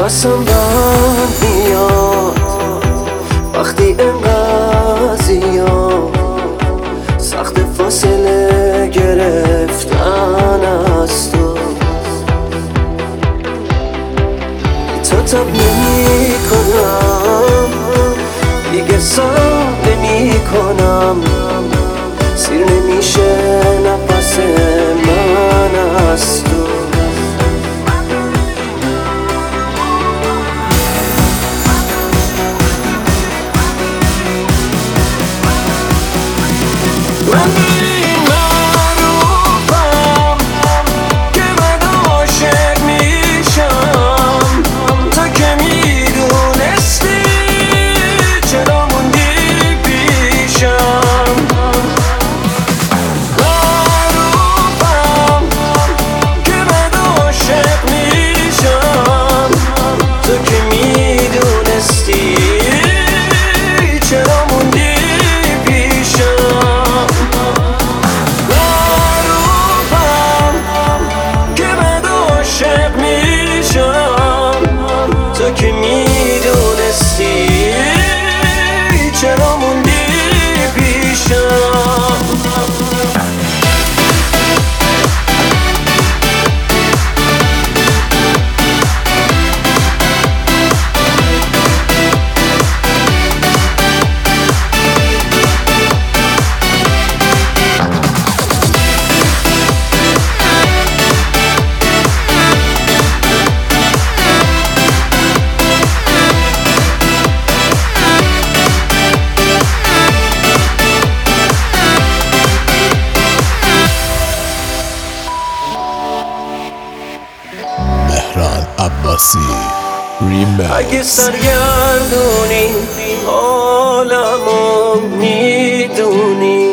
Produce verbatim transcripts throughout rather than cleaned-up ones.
نفسم بند میاد وقتی انقدر زیاد سخت فاصله گرفتن از تو. تا تب نمی کنم دیگه سر نمی کنم، سیر نمیشه نفس من از تو. من این معروفم که من عاشق میشم، تو که میدونستی چرا موندی پیشم. معروفم که من عاشق میشم، تو که میدونستی چرا موندی پیشم. تو که میدونستی چرا موندی پیشم. اگه سرگردونی حالمو میدونی،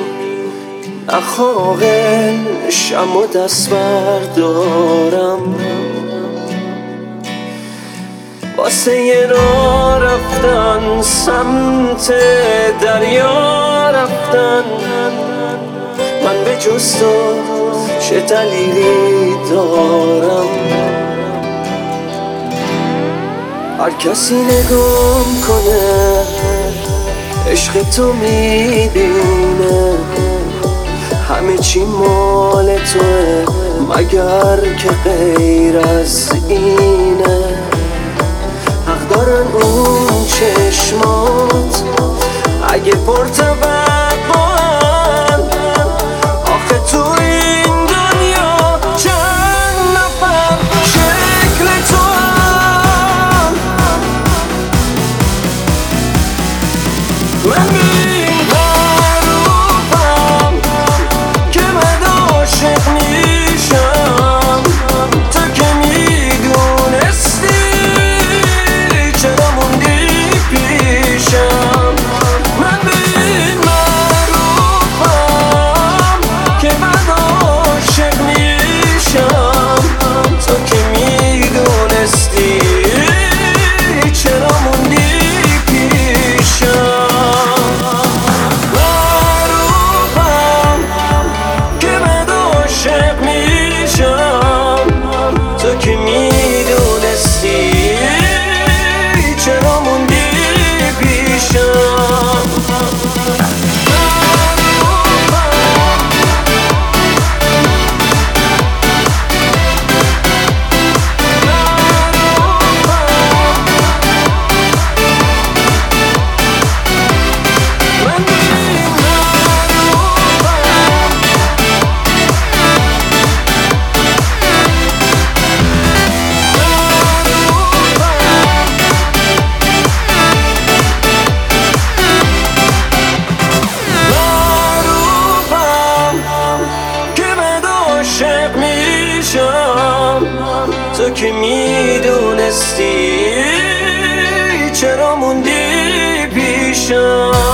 نخواهشم و دست بردارم واسه یه راه رفتن سمت دریا رفتن. من به جز تو چه دلیلی دارم؟ هر کسی نگام کنه عشق تو میبینه، همه چی مال توه مگر که غیر از اینه. حق دارن اون چشمات اگه پرتوقعن، آخه تو این دنیا چند نفر شکل تو. من این معروفم که من عاشق میشم، تو که میدونستی چرا موندی پیشم. من این معروفم که من عاشق میشم، تو که میدونستی چرا موندی پیشم. تو که میدونستی چرا موندی پیشم. تو که میدونستی چرا موندی پیشم.